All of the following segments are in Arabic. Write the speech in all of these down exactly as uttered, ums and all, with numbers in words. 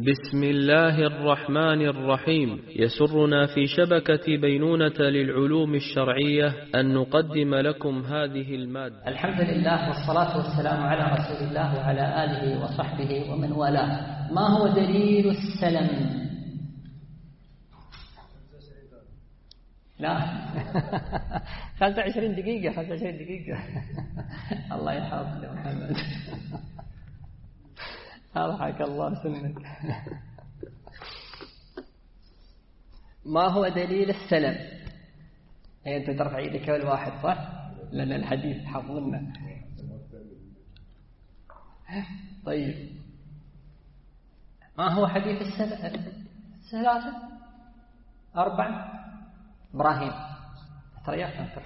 بسم الله الرحمن الرحيم. يسرنا في شبكة بينونة للعلوم الشرعية أن نقدم لكم هذه المادة. الحمد لله والصلاة والسلام على رسول الله وعلى آله وصحبه ومن والاه. ما هو دليل السلم؟ لا خمسة وعشرين دقيقة خمسة وعشرين دقيقة الله يحفظك يا محمد أرحك الله سنك. ما هو دليل السلم؟ أي أنت ترفع يدك أول واحد صح؟ لأن الحديث حفظنا. طيب ما هو حديث السلم؟ ثلاثة أربعة إبراهيم تريح أنت.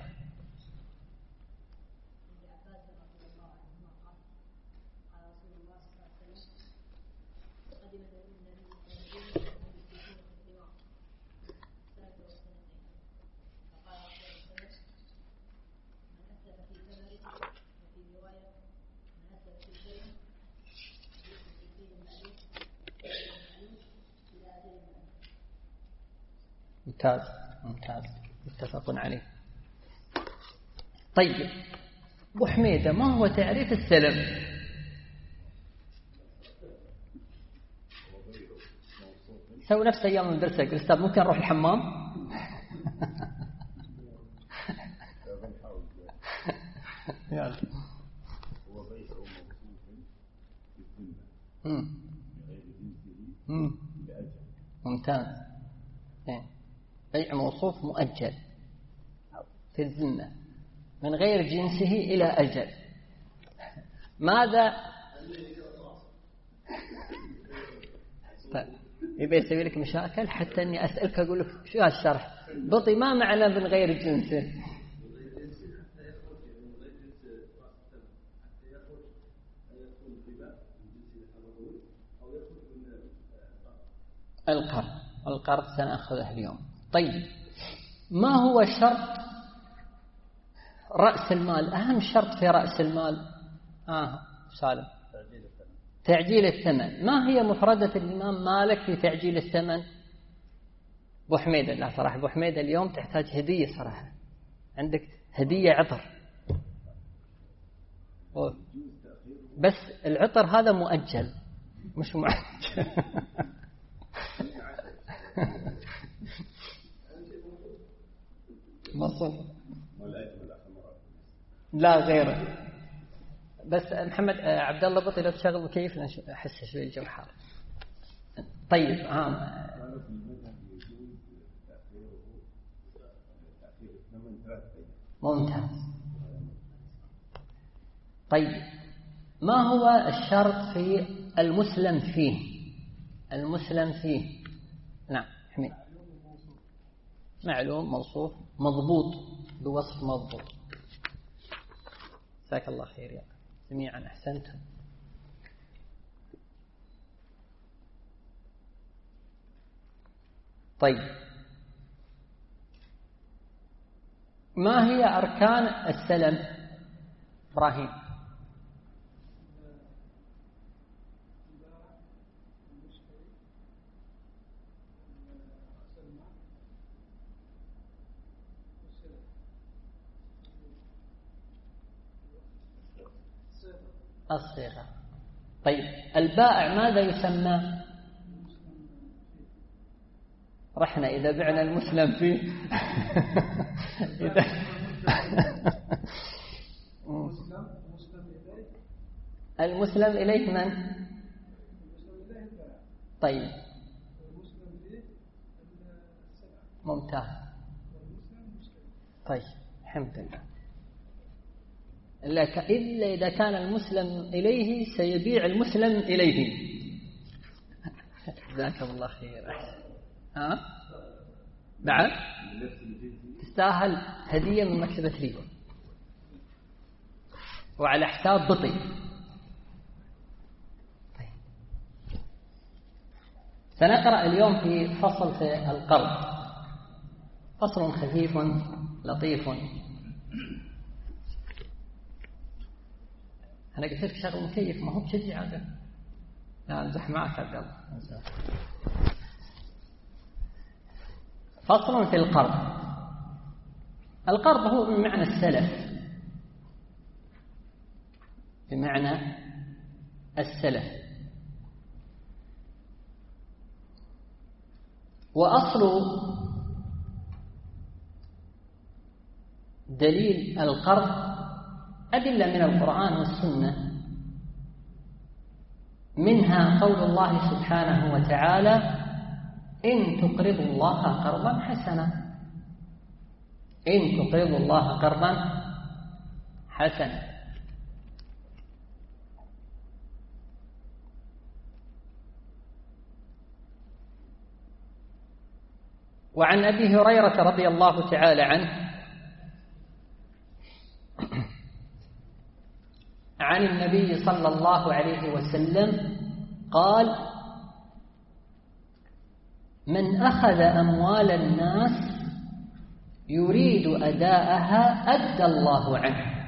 ممتاز ممتاز متفق عليه. طيب أبو حميدة ما هو تعريف السلم؟ سوي نفس أيام درسك الأستاذ ممكن أروح الحمام؟ يلا. هو بيع موصوف ممتاز. بيع موصوف مؤجل في الذمة من غير جنسه إلى أجل. ماذا طيب يبقى يسوي لك مشاكل حتى أني أسألك أقول لك شو هالشرح بطي ما معنى من غير جنسه؟ القرض القرض سنأخذه اليوم. طيب ما هو شرط رأس المال؟ أهم شرط في رأس المال آه سالم تعجيل الثمن. ما هي مفردة الإمام مالك في تعجيل الثمن؟ أبو حميدة لا صراحة أبو حميدة اليوم تحتاج هدية صراحة. عندك هدية عطر بس العطر هذا مؤجل مش مؤجل. مصر لا غيره. بس محمد عبد الله بطي لو تشغل مكيف احس شوي الجو حار. طيب عام ممتاز. طيب ما هو الشرط في المسلم فيه؟ المسلم فيه نعم حميد معلوم موصوف مضبوط بوصف مضبوط. جزاك الله خير يا جميعا أحسنتم. طيب ما هي أركان السلم إبراهيم؟ الصيغة. طيب البائع ماذا يسمى؟ رحنا إذا بعنا المسلم فيه إذا المسلم إليه من؟ طيب ممتاز. طيب الحمد لله. إلا إذا كان المسلم إليه سيبيع المسلم إليه. جزاكم الله خير. ها بعد تستاهل هدية من مكتبة لي وعلى حساب بطي. طيب. سنقرأ اليوم في فصل في القرض فصل خفيف لطيف. أنا قلت لك شغل مكيف ما هو بشجع هذا. لا امزح معك عبد الله. فصل في القرض. القرض هو بمعنى السلف، بمعنى السلف. وأصل دليل القرض أدلة من القرآن والسنة، منها قول الله سبحانه وتعالى: إن تقرضوا الله قرضا حسنا. إن تقرضوا الله قرضا حسنا. وعن أبي هريرة رضي الله تعالى عنه عن النبي صلى الله عليه وسلم قال: من أخذ أموال الناس يريد أداءها أدى الله عنه،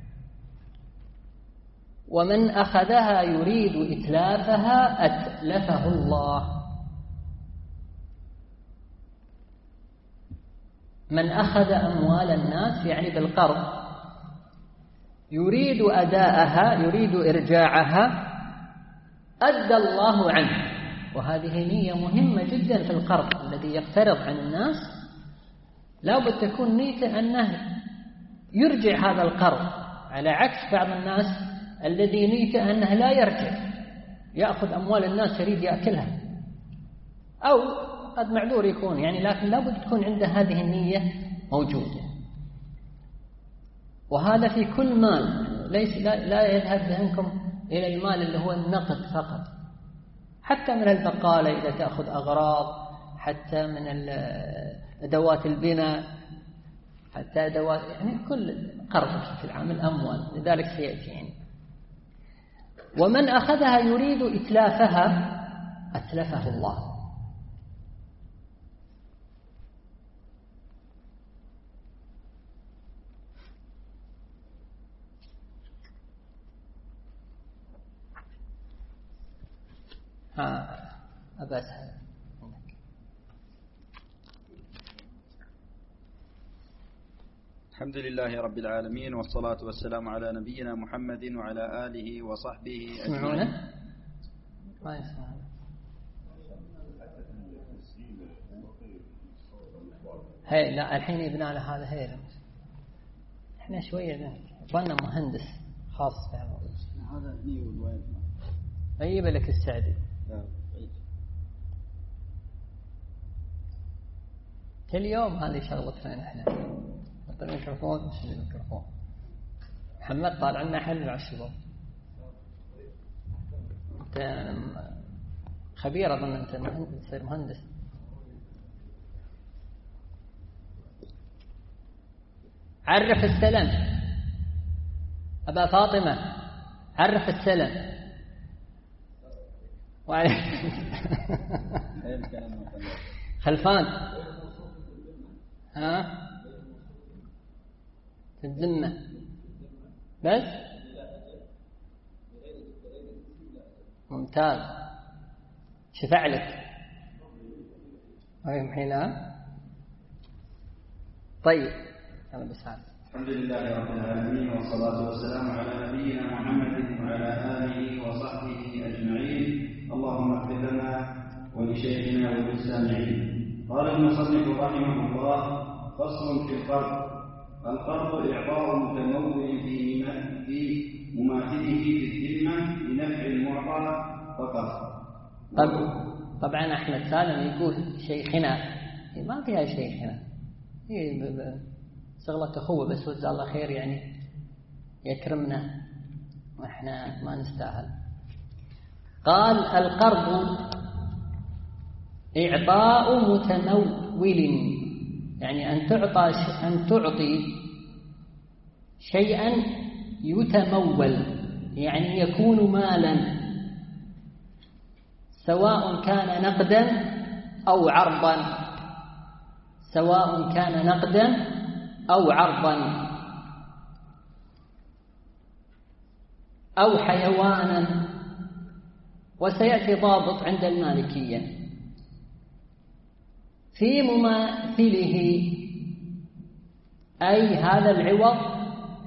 ومن أخذها يريد إتلافها أتلفه الله. من أخذ أموال الناس يعني بالقرض يريد أداءها، يريد إرجاعها، أدى الله عنه. وهذه نية مهمة جدا في القرض الذي يقترض عن الناس، لا بد تكون نيته أنه يرجع هذا القرض، على عكس بعض الناس الذي نيته أنه لا يرجع، يأخذ أموال الناس يريد يأكلها، أو قد معذور يكون يعني، لكن لا بد تكون عنده هذه النية موجودة. وهذا في كل مال، ليس لا, لا يذهب ذهنكم إلى المال اللي هو النقد فقط، حتى من البقالة إذا تأخذ أغراض، حتى من أدوات البناء، حتى أدوات يعني كل قرض في العام الأموال، لذلك سيأتي يعني. ومن أخذها يريد إتلافها أتلفه الله. ها أبا أسهل. الحمد لله رب العالمين، والصلاة والسلام على نبينا محمد وعلى آله وصحبه أجمعين. ما يسمعون. هي لا الحين يبنى على هذا. هي احنا شوية بنا مهندس خاص بهذا. هذا هني والوين. أجيب لك السعدي. كل يوم هذه شغلتنا احنا. نحط الميكروفون نشيل الميكروفون. محمد طالع لنا حل مع الشباب. انت خبير اظن، انت مهندس، تصير مهندس. عرف السلم أبا فاطمة، عرف السلم. خلفان ها في الذمة بس. ممتاز، شفع لك أيهم حينها. طيب أنا بسعد. الحمد لله رب العالمين، والصلاة والسلام على نبينا محمد وعلى آله وصحبه أجمعين. اللهم اغفر لنا ولشيخنا وللسامعين. قال المصنف رحمه الله: فصل في القرض. القرض إعطاء متمول في في مماثله في الذمة لنفع المعطى فقط. طبعا أحمد سالم يقول شيخنا، ما فيها شيخنا، هي شغلة أخوة بس، وجزاه الله خير يعني، يكرمنا وإحنا ما نستاهل. قال: القرض إعطاء متمول، يعني أن تعطى أن تعطي شيئا يتمول، يعني يكون مالا، سواء كان نقدا أو عرضا، سواء كان نقدا أو عرضا، أو حيوانا وسيأتي ضابط عند المالكية في مماثله، أي هذا العوض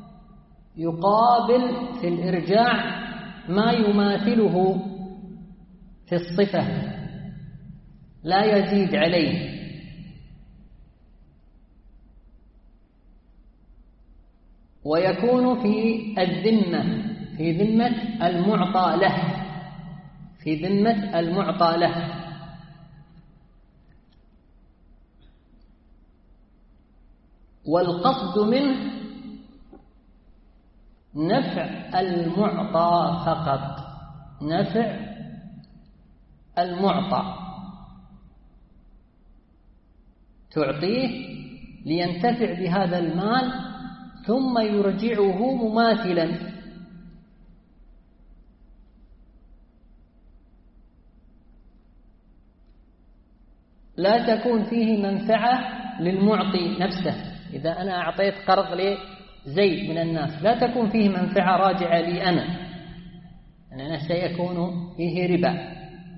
يقابل في الإرجاع ما يماثله في الصفة لا يزيد عليه. ويكون في الذمة، في ذمة المعطى له، في ذمة المعطى له. والقصد منه نفع المعطى فقط، نفع المعطى، تعطيه لينتفع بهذا المال ثم يرجعه مماثلا. لا تكون فيه منفعة للمعطي نفسه. إذا أنا أعطيت قرض لزيد من الناس لا تكون فيه منفعة راجعة لي أنا، أننا سيكون فيه ربا.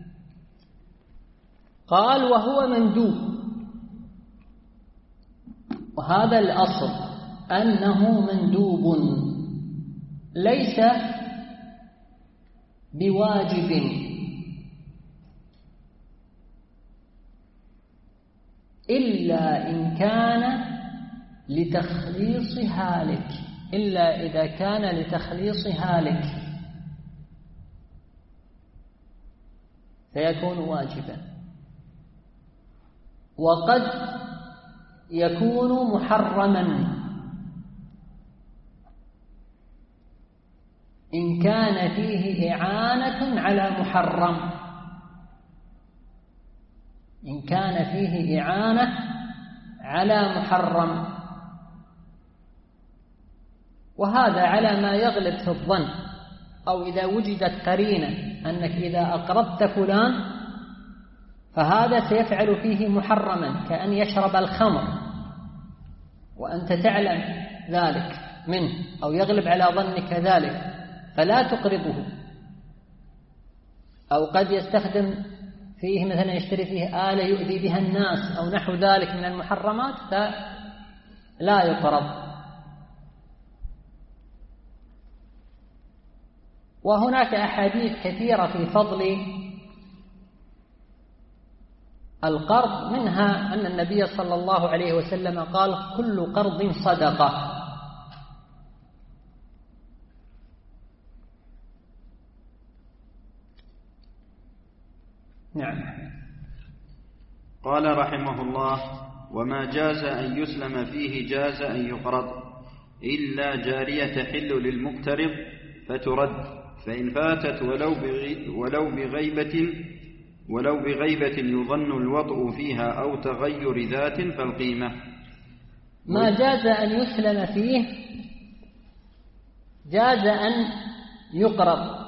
قال وهو مندوب، وهذا الأصل أنه مندوب ليس بواجب، إلا إن كان لتخليص هالك، إلا إذا كان لتخليص هالك فيكون واجبا. وقد يكون محرما إن كان فيه إعانة على محرم، إن كان فيه إعانة على محرم. وهذا على ما يغلب في الظن، أو إذا وجدت قرينة أنك إذا أقرضت فلان فهذا سيفعل فيه محرما، كأن يشرب الخمر وأنت تعلم ذلك منه، أو يغلب على ظنك ذلك فلا تقرضه. أو قد يستخدم فيه مثلا يشتري فيه آلة يؤذي بها الناس أو نحو ذلك من المحرمات فلا يقرض. وهناك أحاديث كثيرة في فضل القرض، منها أن النبي صلى الله عليه وسلم قال كل قرض صدقة. نعم. قال رحمه الله وما جاز أن يسلم فيه جاز أن يقرض، إلا جارية تحل للمقترض فترد، فإن فاتت ولو ولو بغيبة ولو بغيبة يظن الوطء فيها أو تغير ذات فالقيمة. ما جاز أن يسلم فيه جاز أن يقرض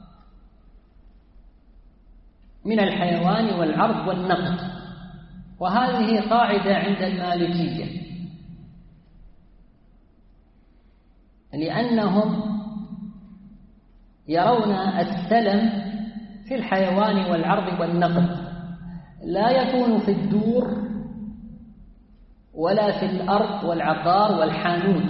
من الحيوان والعرض والنقد، وهذه قاعدة عند المالكية، لأنهم يرون السلم في الحيوان والعرض والنقد لا يكون في الدور ولا في الأرض والعقار والحانوت،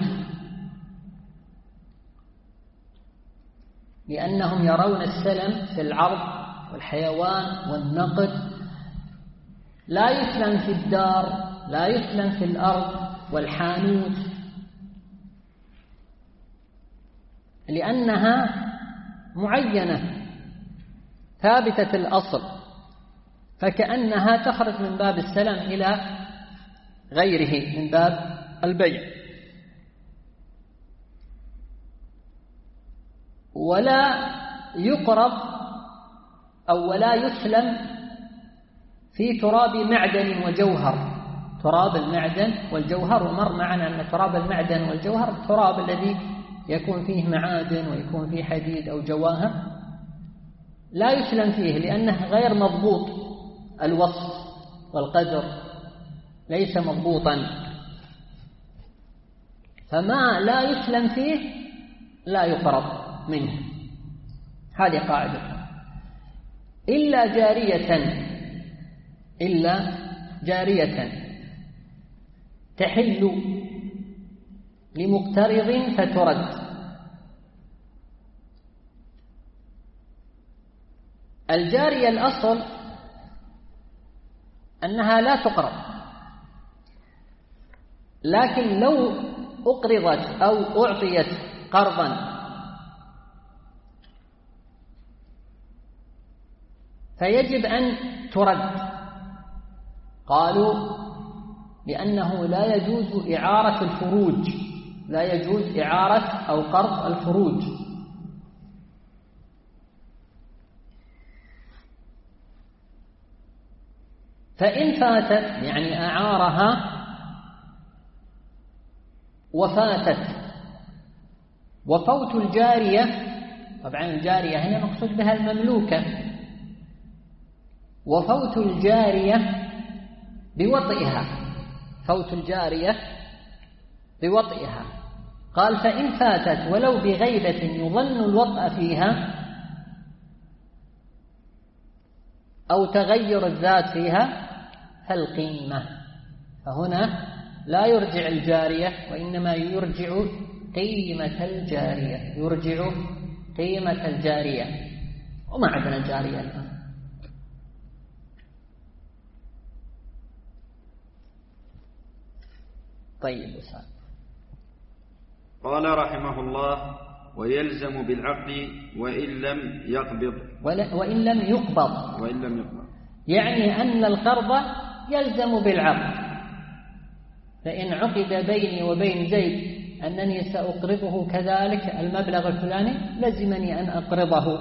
لأنهم يرون السلم في العرض والحيوان والنقد لا يسلم في الدار، لا يسلم في الأرض والحانوت، لأنها معينة ثابتة الأصل، فكأنها تخرج من باب السلم إلى غيره من باب البيع. ولا يقرض أو ولا يسلم في تراب معدن وجوهر. تراب المعدن والجوهر، ومر معنا أن تراب المعدن والجوهر التراب الذي يكون فيه معادن ويكون فيه حديد أو جواهر لا يسلم فيه، لأنه غير مضبوط الوصف والقدر، ليس مضبوطا، فما لا يسلم فيه لا يقرض منه. هذه قاعدة. إلا جارية إلا جارية تحل لمقترض فترد. الجارية الأصل أنها لا تقرض، لكن لو أقرضت أو أعطيت قرضا فيجب أن ترد. قالوا لأنه لا يجوز إعارة الفروج، لا يجوز إعارة أو قرض الفروج. فإن فاتت يعني أعارها وفاتت، وفوت الجارية، طبعا الجارية هنا مقصود بها المملوكة، وفوت الجارية بوطئها، فوت الجارية بوطئها. قال فإن فاتت ولو بغيبة يظن الوطأ فيها أو تغير الذات فيها فالقيمة. فهنا لا يرجع الجارية وإنما يرجع قيمة الجارية، يرجع قيمة الجارية. وما عندنا جارية الآن. طيب وسام. قال رحمه الله: ويلزم بالعقد وإن لم يقبض وإن لم يقبض وإن لم يقبض يعني أن القرض يلزم بالعقد. فإن عقد بيني وبين زيد أنني سأقرضه كذلك المبلغ الفلاني، لزمني أن أقرضه.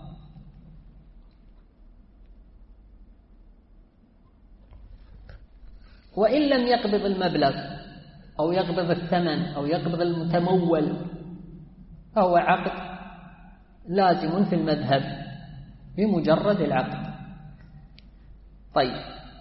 وإن لم يقبض المبلغ أو يقبض الثمن أو يقبض المتمول فهو عقد لازم في المذهب بمجرد العقد. طيب.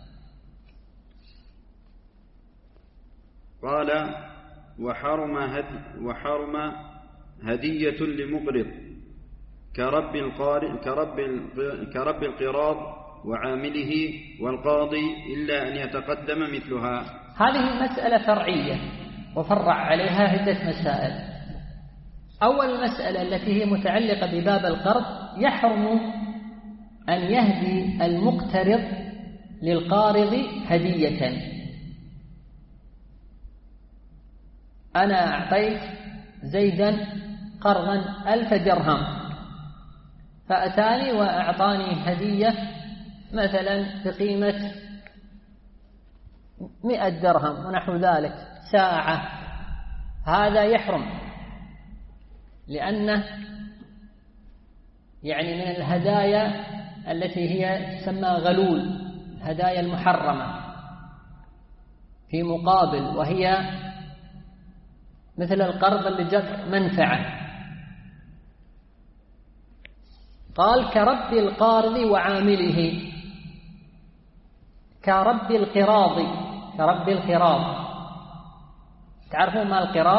قال: وحرم هدي وحرم هدية لمقرض كرب القارئ كرب كرب القراض وعامله والقاضي إلا أن يتقدم مثلها. هذه مسألة فرعية وفرع عليها عدة مسائل. أول مسألة التي هي متعلقة بباب القرض: يحرم أن يهدي المقترض للقارض هدية. أنا أعطيت زيدا قرضا ألف درهم، فأتاني وأعطاني هدية مثلا بقيمة مئة درهم ونحو ذلك ساعة. هذا يحرم، لأنه يعني من الهدايا التي هي تسمى غلول، الهدايا المحرمة في مقابل، وهي مثل القرض اللي جر منفعة. قال: كرب القارض وعامله، كرب القراض، كرب القراض. تعرفون ما القراض؟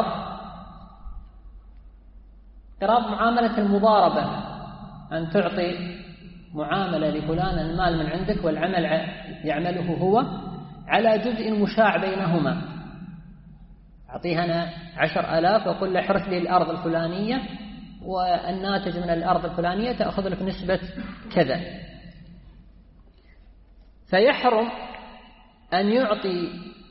قراض معاملة المضاربة، أن تعطي معاملة لفلان المال من عندك والعمل يعمله هو على جزء مشاع بينهما. أعطيها أنا عشر آلاف وأقول له احرث لي الأرض الفلانية، والناتج من الأرض الفلانية تأخذ لك نسبة كذا. فيحرم أن يعطي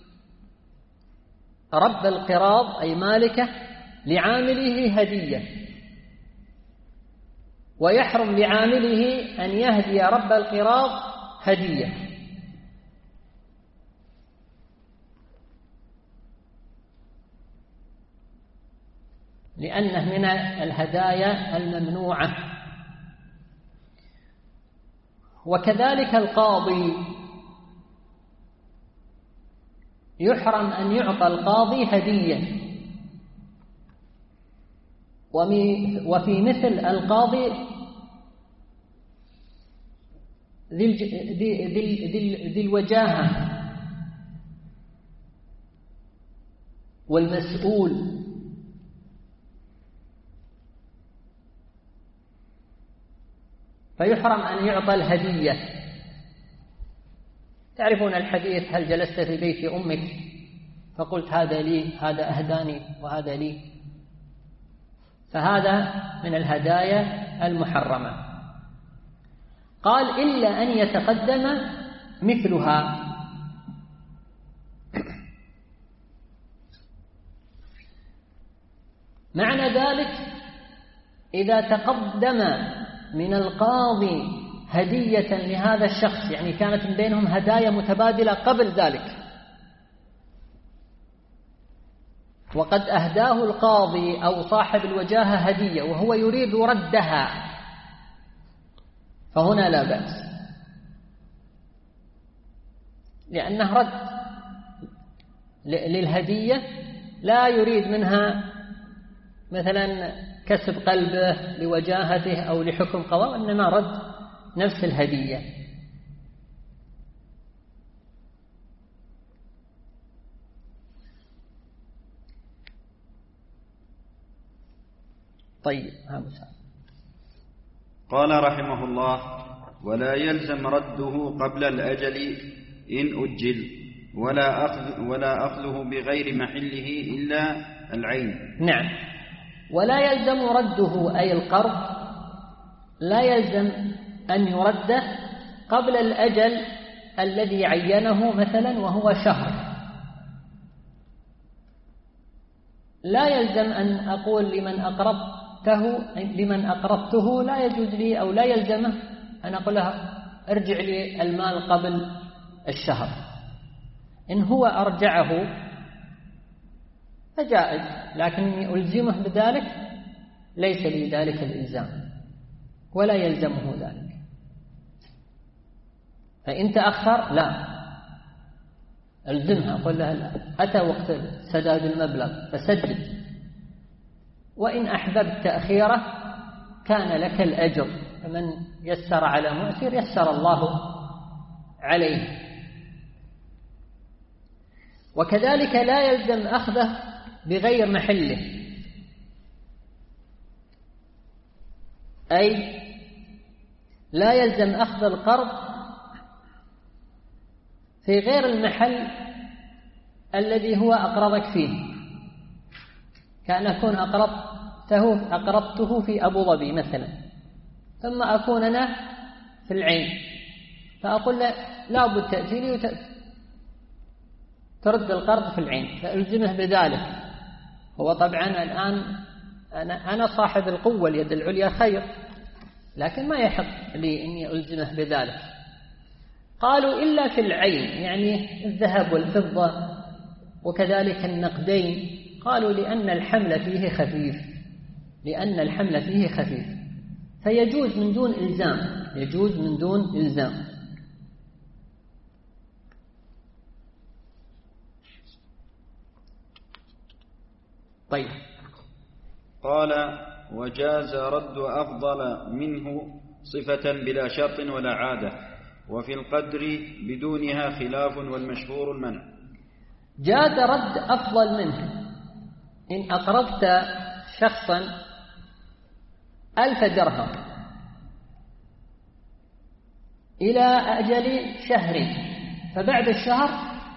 رب القراض أي مالكه لعامله هدية، ويحرم لعامله أن يهدي رب القراض هدية. لأنه من الهدايا الممنوعة. وكذلك القاضي يحرم أن يعطى القاضي هدية. وفي مثل القاضي ذي, ذي, ذي, ذي الوجاهة والمسؤول. فيحرم أن يعطى الهدية. تعرفون الحديث: هل جلست في بيت أمك فقلت هذا لي، هذا أهداني وهذا لي؟ فهذا من الهدايا المحرمة. قال: إلا أن يتقدم مثلها. معنى ذلك إذا تقدم من القاضي هدية لهذا الشخص، يعني كانت من بينهم هدايا متبادلة قبل ذلك، وقد أهداه القاضي أو صاحب الوجاهة هدية وهو يريد ردها، فهنا لا بأس، لأنه رد للهدية، لا يريد منها مثلا كسب قلبه لوجاهته أو لحكم قضاء، إنما رد نفس الهدية. طيب، هذا قال رحمه الله: ولا يلزم رده قبل الأجل إن أجل، ولا أخذ ولا أخذه بغير محله إلا العين. نعم، ولا يلزم رده أي القرض لا يلزم أن يرده قبل الأجل الذي عينه مثلا وهو شهر. لا يلزم أن أقول لمن أقرضته لمن أقرضته لا يجوز لي أو لا يلزمه أن أقول له ارجع لي المال قبل الشهر. إن هو أرجعه فجائز، لكنني ألزمه بذلك ليس لي ذلك الإلزام ولا يلزمه ذلك. فإن تأخر لا ألزمها، أقول لها أتى وقت سداد المبلغ فسدد، وإن أحببت تأخيره كان لك الأجر، فمن يسر على مؤسر يسر الله عليه. وكذلك لا يلزم أخذه بغير محله، أي لا يلزم أخذ القرض في غير المحل الذي هو أقرضك فيه. كأن أكون أقرضته أقرضته في أبو ظبي مثلا، ثم أكون أنا في العين، فأقول له لا بد تأتيني وترد القرض في العين، فألزمه بذلك. هو طبعا الآن أنا أنا صاحب القوة، اليد العليا خير، لكن ما يحق لي إني ألزمه بذلك. قالوا إلا في العين، يعني الذهب والفضة وكذلك النقدين. قالوا لأن الحمل فيه خفيف لأن الحمل فيه خفيف فيجوز من دون إلزام يجوز من دون إلزام. طيب، قال: وجاز رد أفضل منه صفة بلا شرط ولا عادة، وفي القدر بدونها خلاف، والمشهور المنع. جاز رد أفضل منه. إن أقرضت شخصا ألف درهم إلى أجل شهر، فبعد الشهر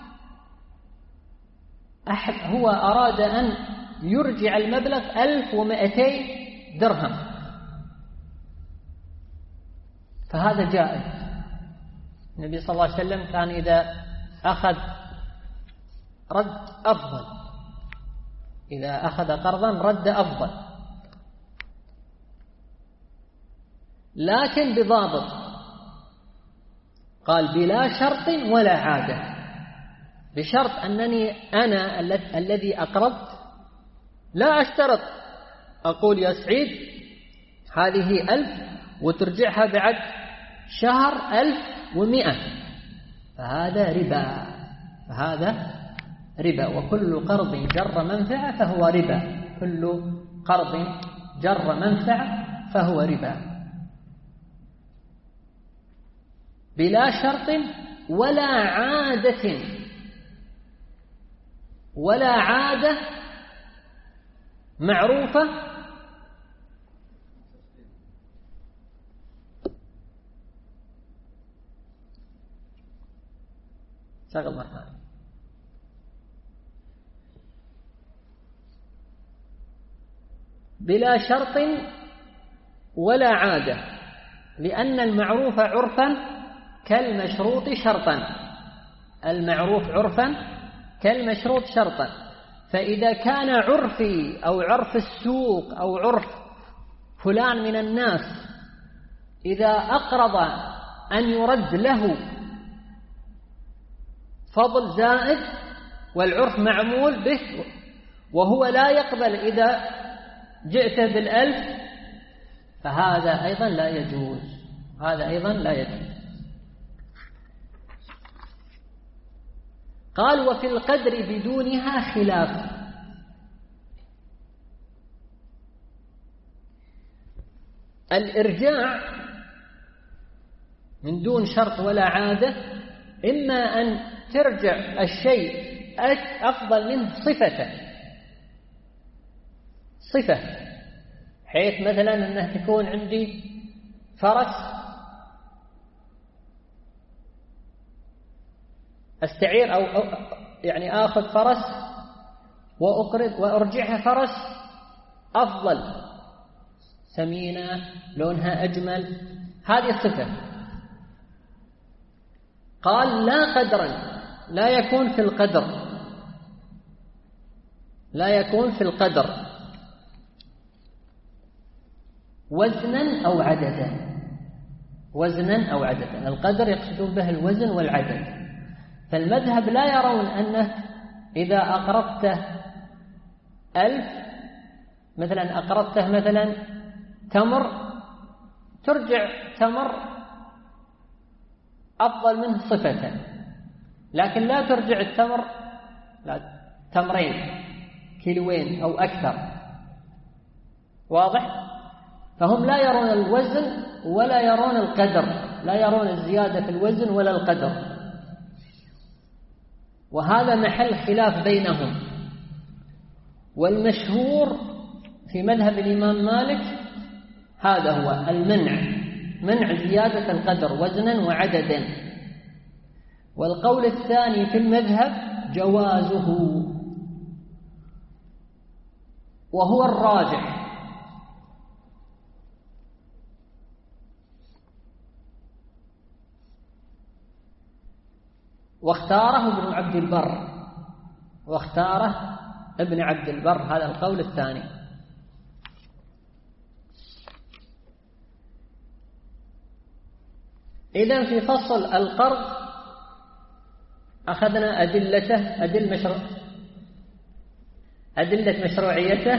هو أراد أن يرجع المبلغ ألف ومئتين درهم، فهذا جائز. النبي صلى الله عليه وسلم كان إذا أخذ رد أفضل، إذا أخذ قرضا رد أفضل، لكن بضابط. قال: بلا شرط ولا عادة، بشرط أنني أنا الذي أقرضت لا أشترط أقول يا سعيد هذه ألف وترجعها بعد شهر ألف ومئة، فهذا ربا فهذا ربا وكل قرض جر منفعة فهو ربا كل قرض جر منفعة فهو ربا. بلا شرط ولا عادة، ولا عادة معروفة شغل مرة ثانية. بلا شرط ولا عادة، لأن المعروف عرفا كالمشروط شرطا. المعروف عرفا كالمشروط شرطا. فإذا كان عرفي أو عرف السوق أو عرف فلان من الناس إذا أقرض أن يرد له فضل زائد والعرف معمول به، وهو لا يقبل إذا جئت بالألف، فهذا أيضا لا يجوز. هذا أيضا لا يجوز. قال وفي القدر بدونها خلاف. الإرجاع من دون شرط ولا عادة إما أن ترجع الشيء أفضل منه صفة صفة حيث مثلا أنه تكون عندي فرس أستعير أو يعني آخذ فرس وأقرض وأرجعها فرس أفضل، سمينة، لونها أجمل، هذه الصفة. قال لا قدرا، لا يكون في القدر، لا يكون في القدر وزنا أو عددا. وزنا أو عددا، القدر يقصدون به الوزن والعدد. فالمذهب لا يرون أنه إذا أقرضته ألف مثلا أقرضته مثلا تمر ترجع تمر أفضل منه صفة، لكن لا ترجع التمر لا تمرين كيلوين أو أكثر. واضح؟ فهم لا يرون الوزن ولا يرون القدر، لا يرون الزيادة في الوزن ولا القدر، وهذا محل خلاف بينهم. والمشهور في مذهب الإمام مالك هذا هو المنع، منع زيادة القدر وزنا وعددا. والقول الثاني في المذهب جوازه، وهو الراجح. واختاره ابن عبد البر، واختاره ابن عبد البر هذا القول الثاني. إذن في فصل القرض أخذنا أدلته، أدل مشروع أدلة مشروعيته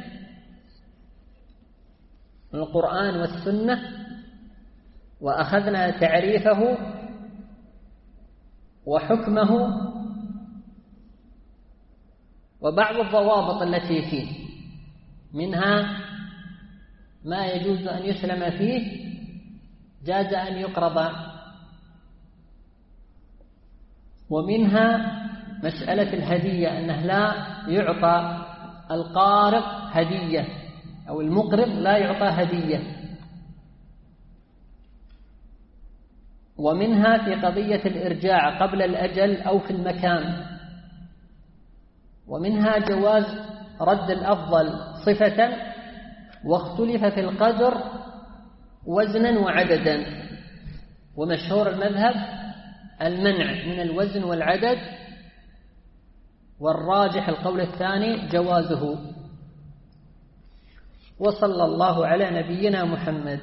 من القرآن والسنة، وأخذنا تعريفه وحكمه وبعض الضوابط التي فيه، منها ما يجوز أن يسلم فيه، جاز أن يقرض، ومنها مسألة الهدية أنه لا يعطى القارض هدية أو المقرض لا يعطى هدية، ومنها في قضية الإرجاع قبل الأجل أو في المكان، ومنها جواز رد الأفضل صفة، واختلف في القدر وزنا وعددا. ومشهور المذهب المنع من الوزن والعدد، والراجح القول الثاني جوازه. وصلى الله على نبينا محمد.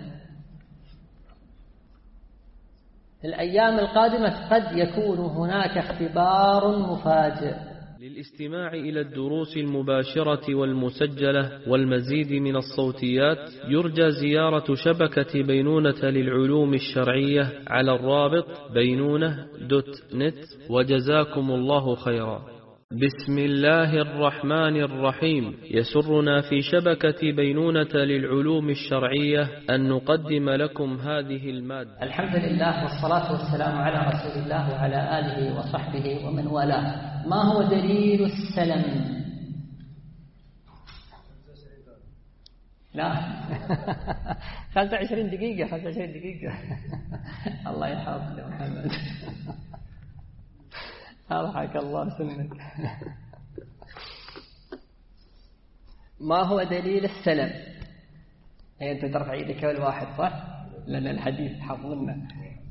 في الأيام القادمة قد يكون هناك اختبار مفاجئ. للاستماع إلى الدروس المباشرة والمسجلة والمزيد من الصوتيات يرجى زيارة شبكة بينونة للعلوم الشرعية على الرابط بينونة دوت نت. وجزاكم الله خيرا. بسم الله الرحمن الرحيم. يسرنا في شبكة بينونة للعلوم الشرعية أن نقدم لكم هذه المادة. الحمد لله والصلاة والسلام على رسول الله وعلى آله وصحبه ومن والاه. ما هو دليل السلم؟ لا خمسة وعشرين دقيقة خمسة وعشرين دقيقة الله يحفظك يا محمد. أرحك الله سنك. ما هو دليل السلم؟ أي أنت ترفع يدك أول واحد صح؟ لأن الحديث حفظنا.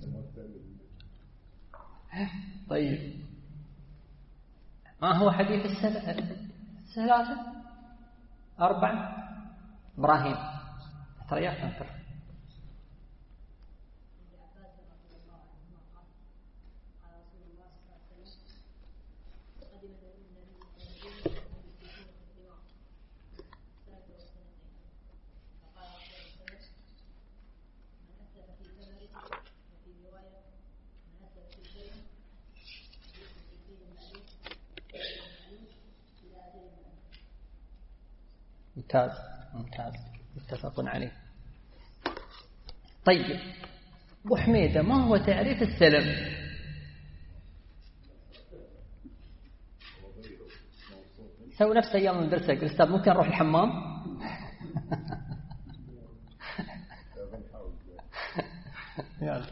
طيب ما هو حديث السلم؟ ثلاثة أربعة. إبراهيم تريح أنت. ممتاز ممتاز متفق عليه. طيب أبو حميدة ما هو تعريف السلم؟ سوي نفس أيام درسك الأستاذ ممكن أروح الحمام؟ يلا.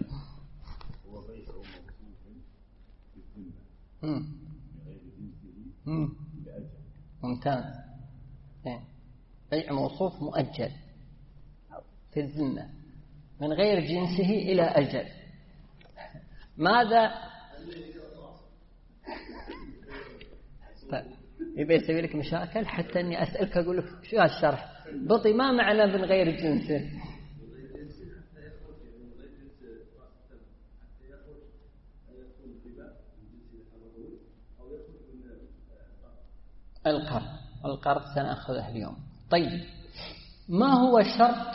ممتاز. بيع موصوف مؤجل في الذمة من غير جنسه إلى أجل. ماذا طيب يبقى يسوي لك مشاكل حتى أني أسألك أقول لك شو هالشرح بطي ما معنى من غير جنسه؟ القرض القرض سنأخذه اليوم. طيب ما هو شرط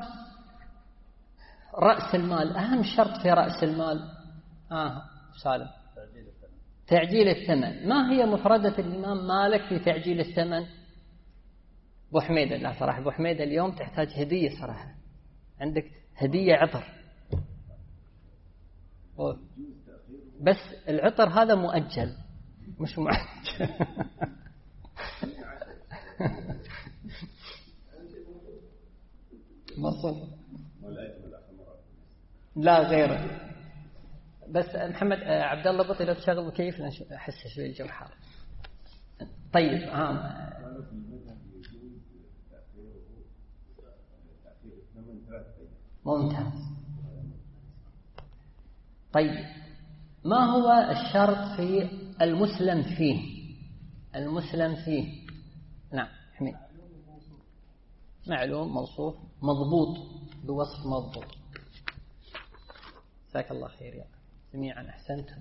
رأس المال؟ أهم شرط في رأس المال آه سالم تعجيل الثمن. ما هي مفردة الإمام مالك في تعجيل الثمن؟ أبو حميدة لا صراحة أبو حميدة اليوم تحتاج هدية صراحة. عندك هدية عطر بس العطر هذا مؤجل مش معجل. مصر لا غيره. بس محمد عبد الله بطي لو تشغل مكيف احس شوي الجو حار. طيب ها ممتاز. طيب ما هو الشرط في المسلم فيه؟ المسلم فيه نعم حميد معلوم موصوف مضبوط بوصف مضبوط. جزاك الله خير يا جميعا أحسنتم.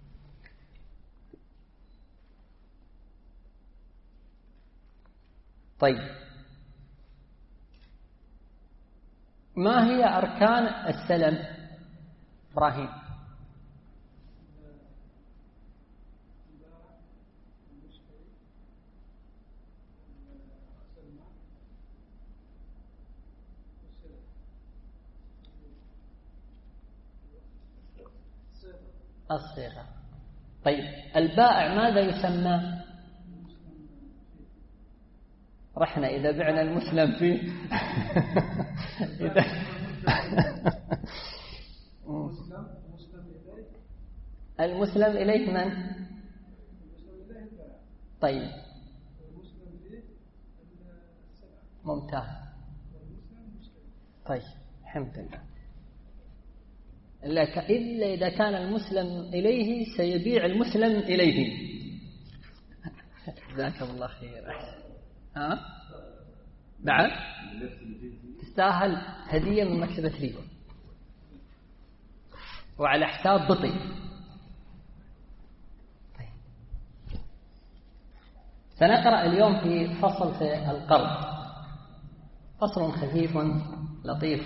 طيب ما هي أركان السلم؟ إبراهيم الصيغة. طيب البائع ماذا يسمى؟ رحنا إذا بعنا المسلم فيه إذا المسلم إليه من؟ طيب ممتاز. طيب الحمد لله. إلا إذا كان المسلم إليه سيبيع المسلم إليه. جزاك الله خير. ها بعد تستاهل هدية من مكتبة لي وعلى حساب بطي. طيب. سنقرأ اليوم في فصل في القرض فصل خفيف لطيف.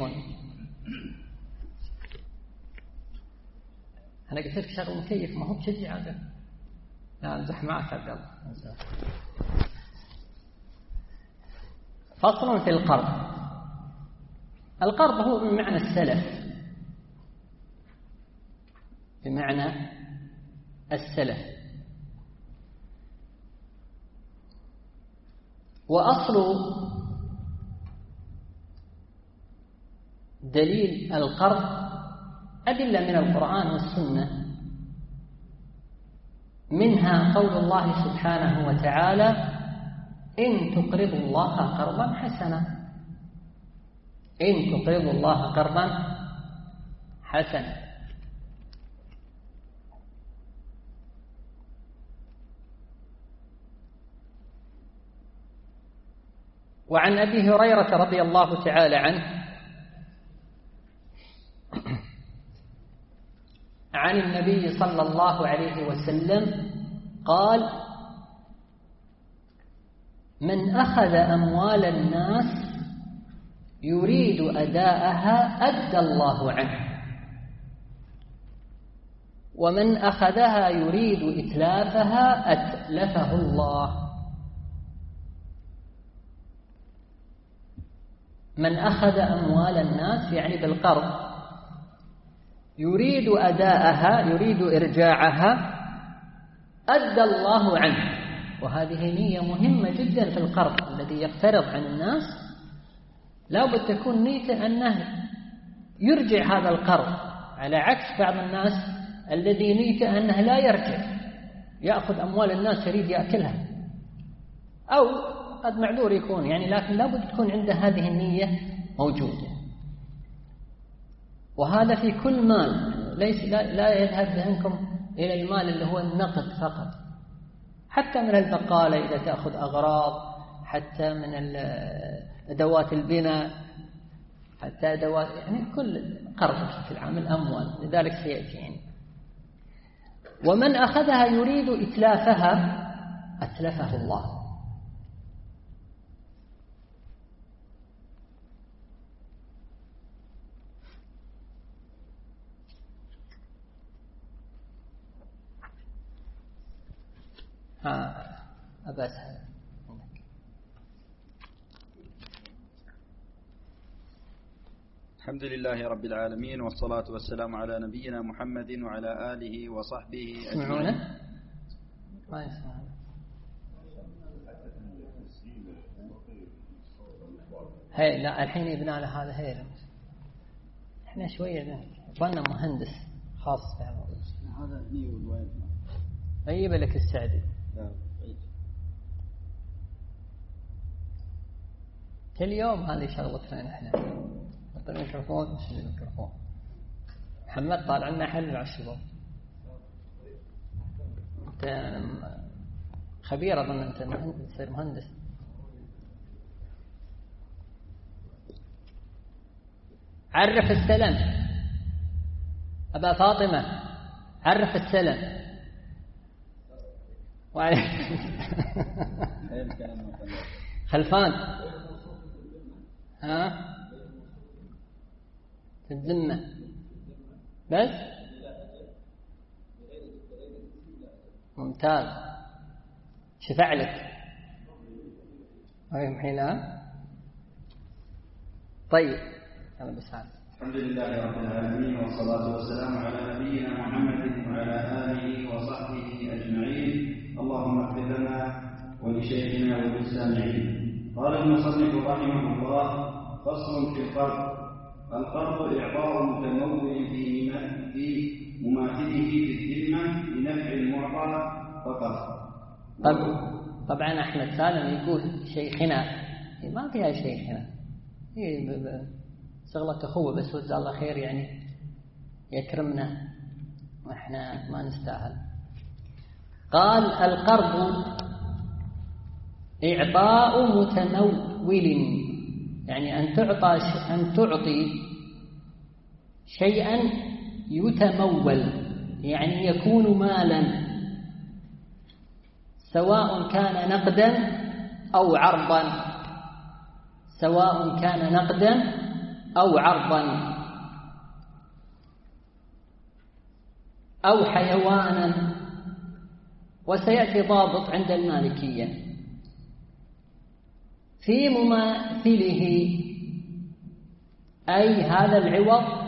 أنا قلت لك شغل مكيف ما هو بشجع هذا. لا أمزح معك عبد الله. فصل في القرض. القرض هو بمعنى السلف بمعنى السلف. وأصل دليل القرض أدلة من القرآن والسنة منها قول الله سبحانه وتعالى: إن تقرضوا الله قرضا حسنا. إن تقرضوا الله قرضا حسنا. وعن أبي هريرة رضي الله تعالى عنه عن النبي صلى الله عليه وسلم قال: من أخذ أموال الناس يريد أداءها أدى الله عنه، ومن أخذها يريد إتلافها أتلفه الله. من أخذ أموال الناس يعني بالقرض يريد أداءها، يريد إرجاعها، أدى الله عنه. وهذه نية مهمة جدا في القرض الذي يقترض عن الناس، لا بد تكون نيته أنه يرجع هذا القرض، على عكس بعض الناس الذي نيته أنه لا يرجع، يأخذ أموال الناس يريد يأكلها، أو قد معذور يكون يعني، لكن لا بد تكون عنده هذه النية موجودة. وهذا في كل مال، ليس لا, لا يذهب ذهنكم إلى المال اللي هو النقد فقط، حتى من البقالة إذا تأخذ أغراض، حتى من أدوات البناء، حتى أدوات يعني كل قرض بشكل عام الأموال، لذلك سيأتي يعني. ومن أخذها يريد إتلافها أتلفه الله. ها أبا أسهل. الحمد لله رب العالمين، والصلاة والسلام على نبينا محمد وعلى آله وصحبه أجمعين. ما يسمعون. هي لا الحين يبنى على هذا. هي احنا شوية بنا مهندس خاص في هذا. هذا هني والوين. أجيب لك السعدي. كل يوم هذه شغلتنا احنا. نحط الميكروفون نشيل الميكروفون. محمد طالع لنا حل على الشباب. انت خبير اظن، انت مهندس، تصير مهندس. عرف السلام أبا فاطمة، عرف السلام. وعليكم خلفان. ها في الذمة بس. ممتاز. شفع لك أيهم حينها. طيب أنا بسعد. الحمد لله رب العالمين، والصلاة والسلام على نبينا محمد وعلى آله وصحبه أجمعين. اللهم اغفر لنا ولشيخنا وللسامعين. قال المصنف رحمه الله: فصل في القرض. القرض إعطاء متمول في في مماثله في الذمة لنفع المعطى فقط. طبعا أحمد سالم يقول شيخنا، ما فيها شيخنا، هي شغلة أخوة بس، وجزاه الله خير يعني، يكرمنا وإحنا ما نستاهل. قال: القرض إعطاء متمول، يعني أن تعطى أن تعطي شيئا يتمول، يعني يكون مالا، سواء كان نقدا أو عرضا، سواء كان نقدا أو عرضا أو حيوانا. وسيأتي ضابط عند المالكية في مماثله، أي هذا العوض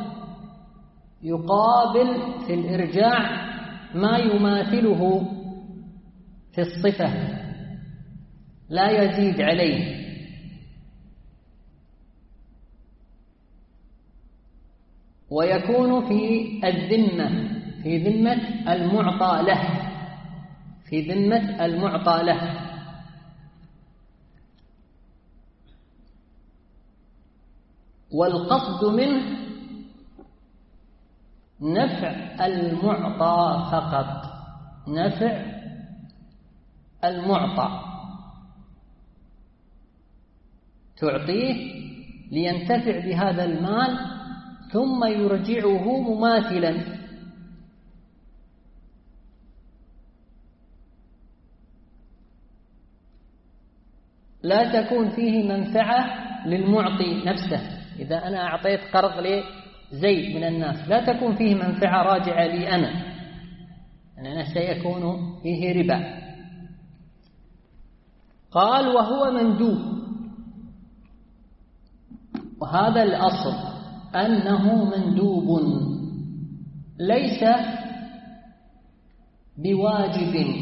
يقابل في الإرجاع ما يماثله في الصفة، لا يزيد عليه. ويكون في الذمة، في ذمة المعطى له، في ذمة المعطى له. والقصد منه نفع المعطى فقط، نفع المعطى، تعطيه لينتفع بهذا المال ثم يرجعه مماثلا. لا تكون فيه منفعة للمعطي نفسه. إذا أنا أعطيت قرض لزيد من الناس لا تكون فيه منفعة راجعة لي أنا، أننا سيكون فيه ربا. قال وهو مندوب، وهذا الأصل أنه مندوب ليس بواجب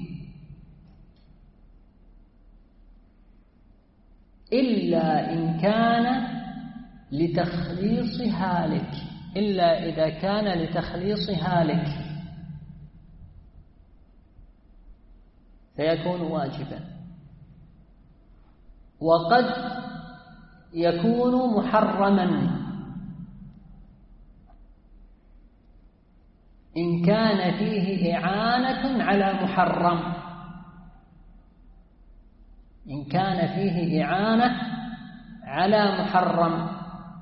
إلا إن كان لتخليص هالك، إلا إذا كان لتخليص هالك فيكون واجبا. وقد يكون محرما إن كان فيه إعانة على محرم، إن كان فيه إعانة على محرم.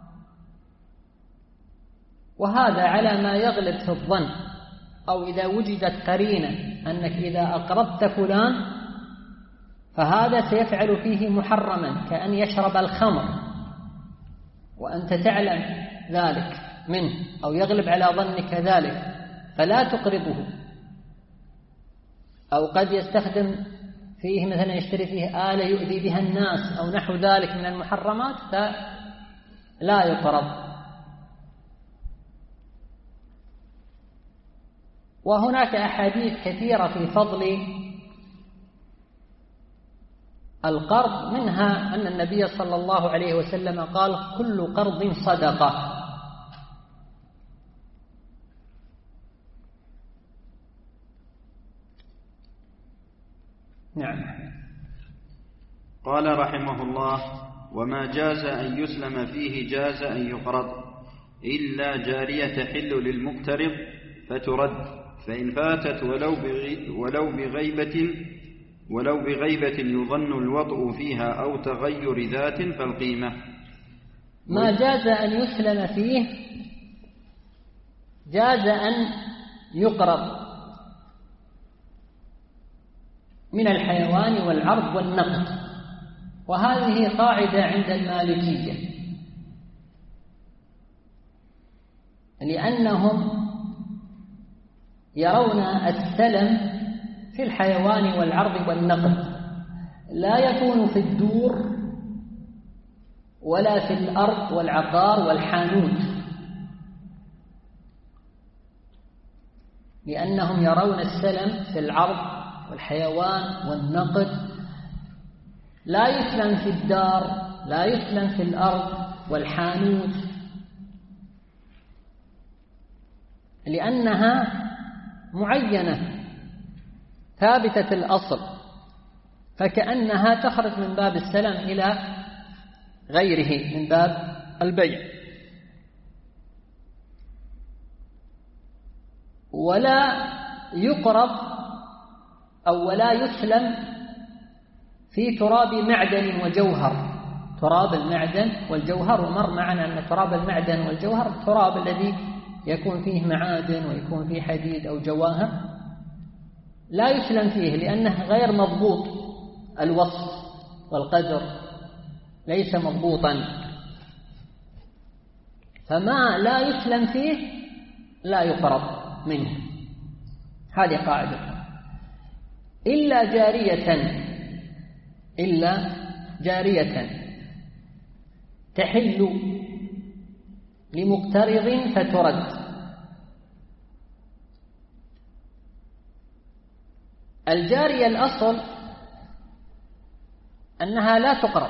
وهذا على ما يغلب في الظن، أو إذا وجدت قرينة أنك إذا أقرضت فلان فهذا سيفعل فيه محرما، كأن يشرب الخمر وأنت تعلم ذلك منه أو يغلب على ظنك ذلك فلا تقرضه. أو قد يستخدم فيه مثلا يشتري فيه آلة يؤذي بها الناس أو نحو ذلك من المحرمات فلا يقرض. وهناك أحاديث كثيرة في فضل القرض، منها أن النبي صلى الله عليه وسلم قال كل قرض صدقة. نعم. قال رحمه الله وما جاز أن يسلم فيه جاز أن يقرض إلا جارية تحل للمقترض فترد، فإن فاتت ولو ولو بغيبة ولو بغيبة يظن الوطء فيها أو تغير ذات فالقيمة. ما جاز أن يسلم فيه جاز أن يقرض من الحيوان والعرض والنقد، وهذه قاعدة عند المالكية، لأنهم يرون السلم في الحيوان والعرض والنقد لا يكون في الدور ولا في الأرض والعقار والحانوت، لأنهم يرون السلم في العرض والحيوان والنقد لا يسلم في الدار، لا يسلم في الأرض والحانوت، لأنها معينة ثابتة الأصل، فكأنها تخرج من باب السلم إلى غيره من باب البيع. ولا يقرض أو ولا يسلم في تراب معدن وجوهر. تراب المعدن والجوهر، ومر معنا أن تراب المعدن والجوهر التراب الذي يكون فيه معادن ويكون فيه حديد أو جواهر لا يسلم فيه لأنه غير مضبوط، الوصف والقدر ليس مضبوطا، فما لا يسلم فيه لا يقرض منه. هذه قاعدة. إلا جارية إلا جارية تحل لمقترض فترد. الجارية الأصل أنها لا تقرض،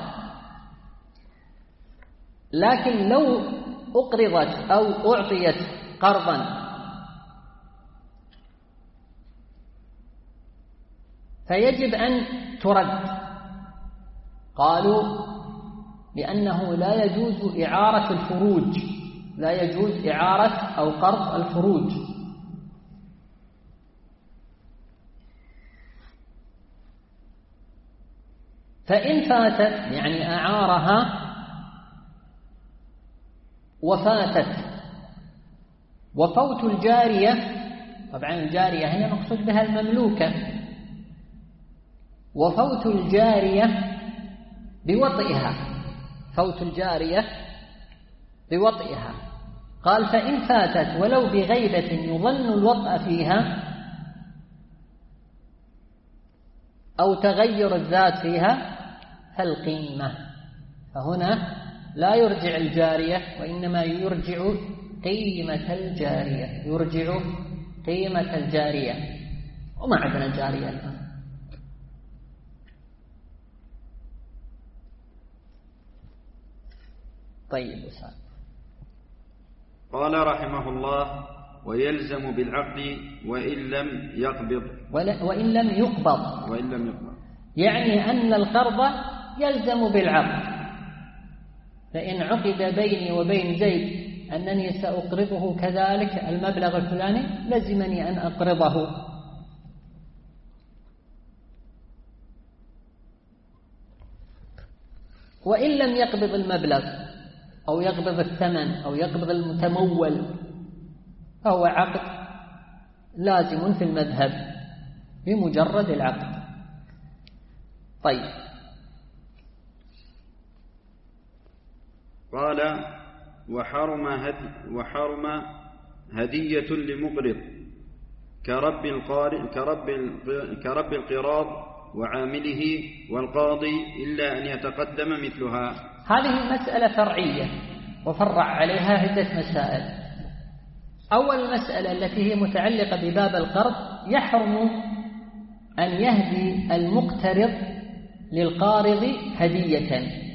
لكن لو أقرضت أو أعطيت قرضا فيجب أن ترد. قالوا لأنه لا يجوز إعارة الفروج، لا يجوز إعارة أو قرض الفروج. فإن فاتت يعني أعارها وفاتت، وفوت الجارية، طبعا الجارية هنا مقصود بها المملوكة، وفوت الجارية بوطئها، فوت الجارية بوطئها. قال فإن فاتت ولو بغيبة يظن الوطأ فيها أو تغير الذات فيها فالقيمة. فهنا لا يرجع الجارية وإنما يرجع قيمة الجارية، يرجع قيمة الجارية، وما عندنا جارية الآن. طيب وسام. قال رحمه الله: ويلزم بالعقد وإن لم يقبض وإن لم يقبض وإن لم يقبض يعني أن القرض يلزم بالعقد. فإن عقد بيني وبين زيد أنني سأقرضه كذلك المبلغ الفلاني، لزمني أن أقرضه. وإن لم يقبض المبلغ أو يقبض الثمن أو يقبض المتمول فهو عقد لازم في المذهب بمجرد العقد. طيب. قال: وحرم هدي وحرم هدية لمقرض كرب القارئ كرب كرب القراض وعامله والقاضي إلا أن يتقدم مثلها. هذه مسألة فرعية وفرع عليها عدة مسائل. أول مسألة التي هي متعلقة بباب القرض: يحرم أن يهدي المقترض للقارض هدية.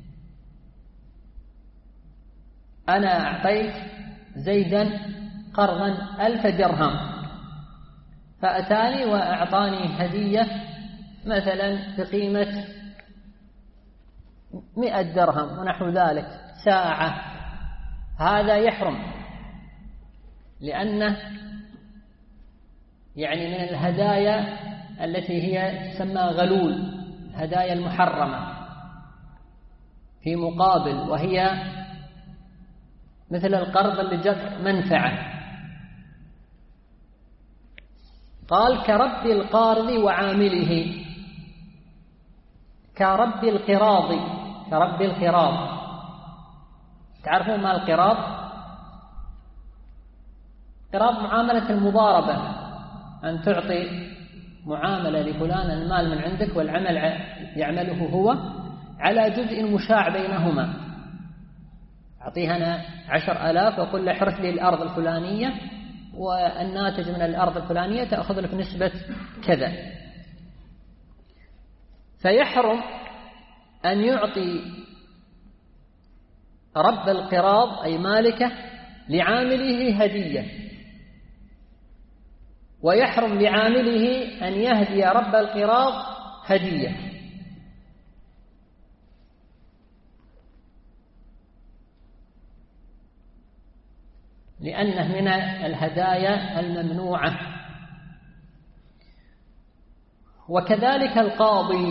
أنا أعطيت زيدا قرضا ألف درهم، فأتاني وأعطاني هدية مثلا بقيمة مئة درهم ونحو ذلك، ساعة. هذا يحرم لأنه يعني من الهدايا التي هي تسمى غلول، الهدايا المحرمة في مقابل، وهي مثل القرض اللي جاء منفعة. قال: كرب القارض وعامله، كرب القراض، كرب القراض. تعرفون ما القراض؟ قراض معاملة المضاربة، أن تعطي معاملة لفلان المال من عندك والعمل يعمله هو على جزء مشاع بينهما. أعطيها أنا عشر آلاف وأقول له احرث لي الأرض الفلانية، والناتج من الأرض الفلانية تأخذ لك نسبة كذا. فيحرم أن يعطي رب القراض أي مالكه لعامله هدية، ويحرم لعامله أن يهدي رب القراض هدية. لأنه من الهدايا الممنوعة. وكذلك القاضي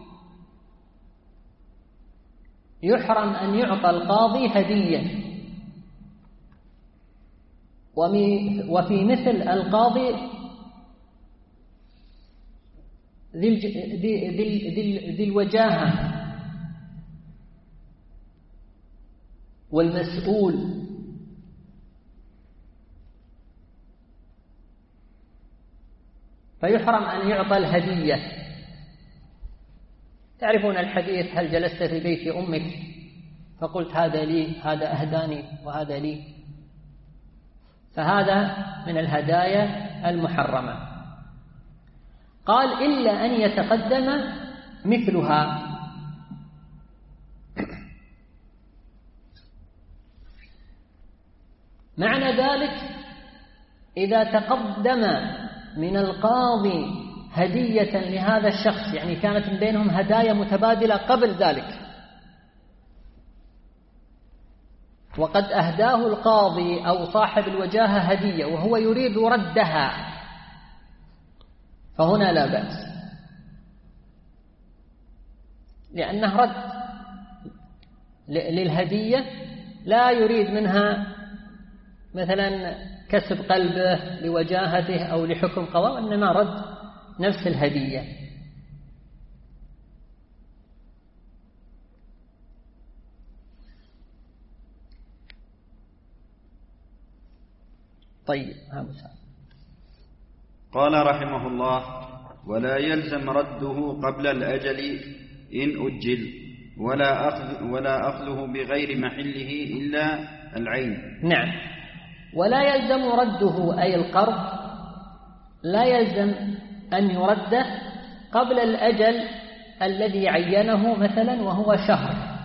يحرم أن يعطى القاضي هدية. وفي مثل القاضي ذي, ذي, ذي, ذي الوجاهة والمسؤول. فيحرم أن يعطى الهدية. تعرفون الحديث: هل جلست في بيت أمك فقلت هذا لي، هذا أهداني وهذا لي؟ فهذا من الهدايا المحرمة. قال: إلا أن يتقدم مثلها. معنى ذلك: إذا تقدم من القاضي هدية لهذا الشخص، يعني كانت من بينهم هدايا متبادلة قبل ذلك، وقد أهداه القاضي أو صاحب الوجاهة هدية وهو يريد ردها، فهنا لا بأس، لأنه رد للهدية لا يريد منها مثلا كسب قلبه لوجاهته أو لحكم قضاء، إنما رد نفس الهدية. طيب هذا قال رحمه الله: ولا يلزم رده قبل الأجل إن أجل، ولا أخذ ولا أخذه بغير محله إلا العين. نعم، ولا يلزم رده أي القرض لا يلزم أن يرده قبل الأجل الذي عينه مثلا وهو شهر.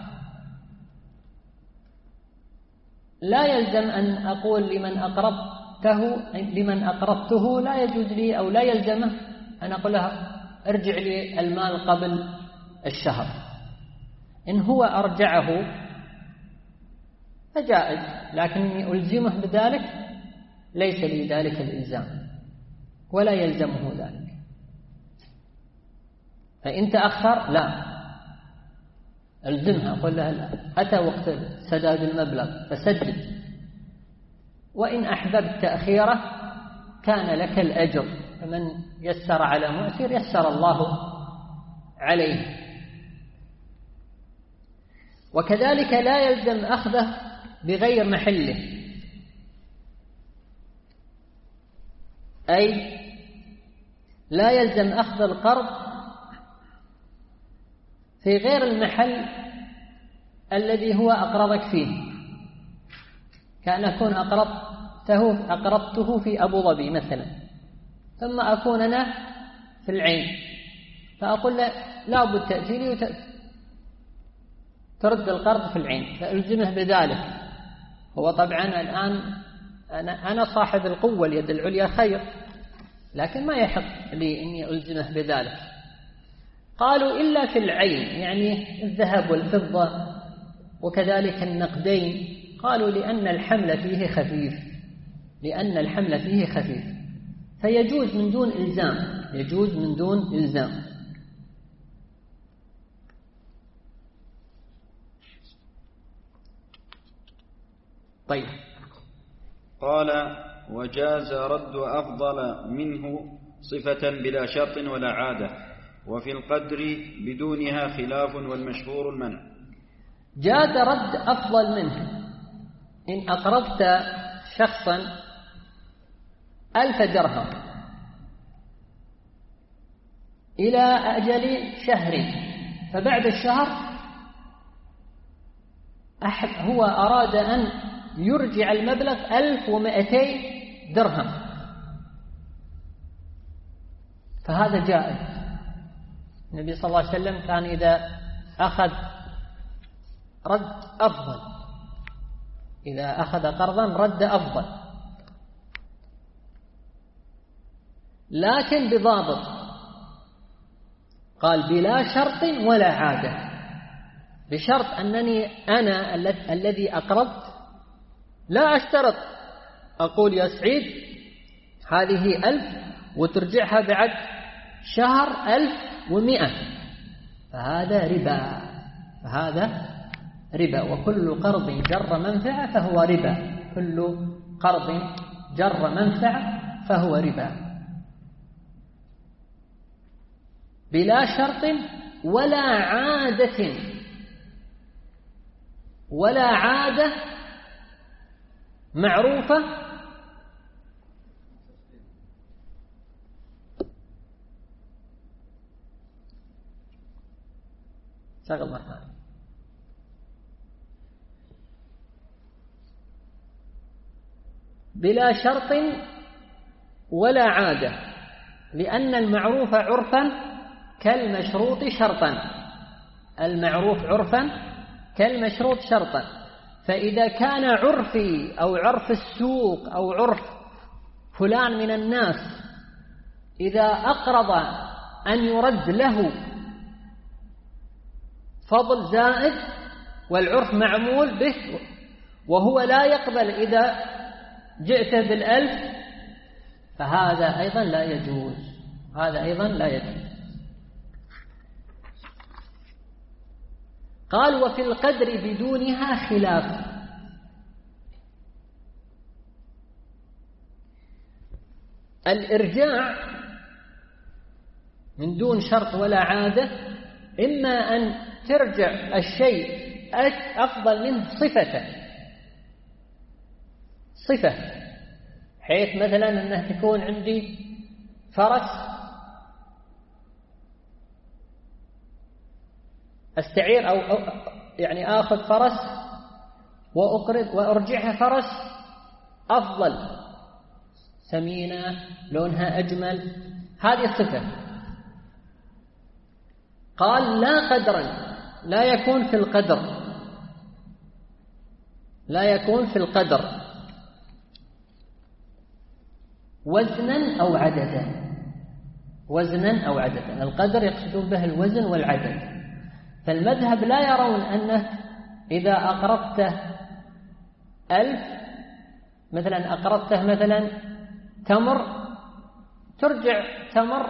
لا يلزم أن أقول لمن أقرضته لمن أقرضته لا يجوز لي أو لا يلزمه أن أقول له ارجع لي المال قبل الشهر. إن هو أرجعه فجائز، لكنني ألزمه بذلك ليس لي ذلك الإلزام ولا يلزمه ذلك. فإن تأخر لا ألزمها، أقول له أتى وقت سداد المبلغ فسدد، وإن أحببت تأخيره كان لك الأجر، فمن يسر على مؤسر يسر الله عليه. وكذلك لا يلزم أخذه بغير محله، أي لا يلزم أخذ القرض في غير المحل الذي هو أقرضك فيه، كأن أكون أقرضته أقرضته في أبو ظبي مثلا، ثم أكون أنا في العين، فأقول له لا بد تأتي لي وترد القرض في العين، فألزمه بذلك. هو طبعا الآن أنا, أنا صاحب القوة، اليد العليا خير، لكن ما يحق لي إني ألزمه بذلك. قالوا إلا في العين، يعني الذهب والفضة وكذلك النقدين، قالوا لأن الحمل فيه خفيف لأن الحمل فيه خفيف فيجوز من دون إلزام يجوز من دون إلزام. طيب، قال: وجاز رد أفضل منه صفة بلا شرط ولا عادة، وفي القدر بدونها خلاف والمشهور المنع. جاز رد أفضل منه. إن أقرضت شخصا ألف درهم إلى أجل شهر، فبعد الشهر أحد هو أراد أن يرجع المبلغ ألف ومئتي درهم، فهذا جائز. النبي صلى الله عليه وسلم كان إذا أخذ رد أفضل، إذا أخذ قرضا رد أفضل، لكن بضابط، قال بلا شرط ولا عادة، بشرط أنني أنا الذي أقرضت لا أشترط أقول يا سعيد هذه ألف وترجعها بعد شهر ألف ومئة، فهذا ربا فهذا ربا وكل قرض جر منفعة فهو ربا كل قرض جر منفعة فهو ربا. بلا شرط ولا عادة ولا عادة معروفة شغل مرة بلا شرط ولا عادة، لأن المعروف عرفا كالمشروط شرطا المعروف عرفا كالمشروط شرطا. فإذا كان عرفي أو عرف السوق أو عرف فلان من الناس إذا أقرض أن يرد له فضل زائد والعرف معمول به، وهو لا يقبل إذا جئته بالألف، فهذا أيضا لا يجوز، هذا أيضا لا يجوز. قال وفي القدر بدونها خلاف. الإرجاع من دون شرط ولا عادة إما أن ترجع الشيء أفضل منه صفة صفة حيث مثلا أنه تكون عندي فرس أستعير أو يعني آخذ فرس وأقرض وأرجعها فرس أفضل، سمينة، لونها أجمل، هذه الصفة. قال لا قدرا، لا يكون في القدر، لا يكون في القدر وزنا أو عددا، وزنا أو عددا. القدر يقصدون به الوزن والعدد. فالمذهب لا يرون أنه إذا أقرضته ألف مثلا أقرضته مثلا تمر ترجع تمر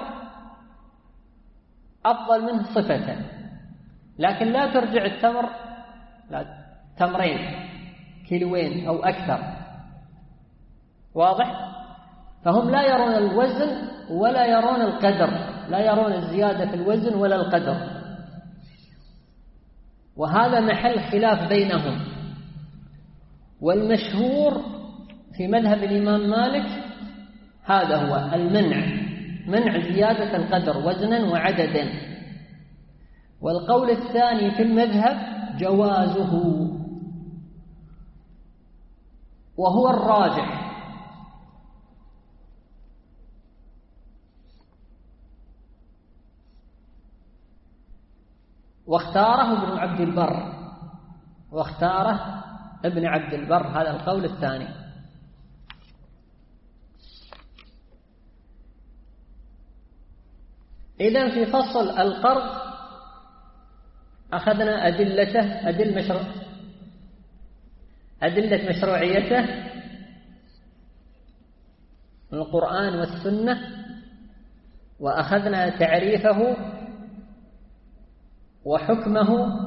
أفضل منه صفة، لكن لا ترجع التمر لا تمرين كيلوين أو أكثر. واضح؟ فهم لا يرون الوزن ولا يرون القدر، لا يرون الزيادة في الوزن ولا القدر، وهذا محل خلاف بينهم. والمشهور في مذهب الإمام مالك هذا هو المنع، منع زيادة القدر وزنا وعددا. والقول الثاني في المذهب جوازه، وهو الراجح. واختاره ابن عبد البر، واختاره ابن عبد البر هذا القول الثاني. إذن في فصل القرض أخذنا أدلته، أدل مشروع أدلة مشروعيته من القرآن والسنة، وأخذنا تعريفه وحكمه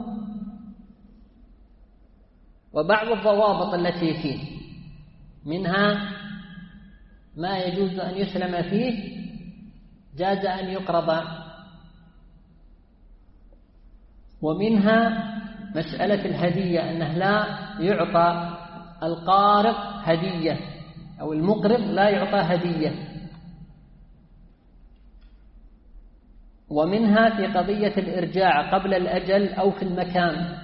وبعض الضوابط التي فيه، منها ما يجوز أن يسلم فيه، جاز أن يقرض، ومنها مسألة الهدية أنه لا يعطى القارض هدية أو المقرض لا يعطى هدية، ومنها في قضية الإرجاع قبل الأجل أو في المكان،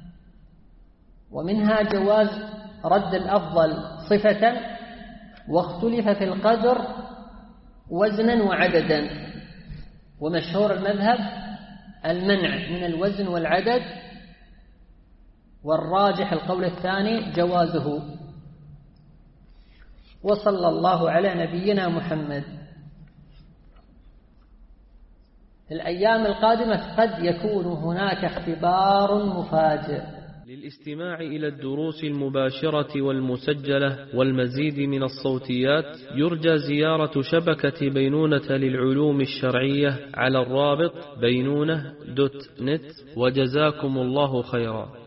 ومنها جواز رد الأفضل صفة، واختلف في القدر وزنا وعددا. ومشهور المذهب المنع من الوزن والعدد، والراجح القول الثاني جوازه. وصلى الله على نبينا محمد. في الأيام القادمة قد يكون هناك اختبار مفاجئ. للاستماع إلى الدروس المباشرة والمسجلة والمزيد من الصوتيات يرجى زيارة شبكة بينونة للعلوم الشرعية على الرابط بينونة دوت نت. وجزاكم الله خيرا.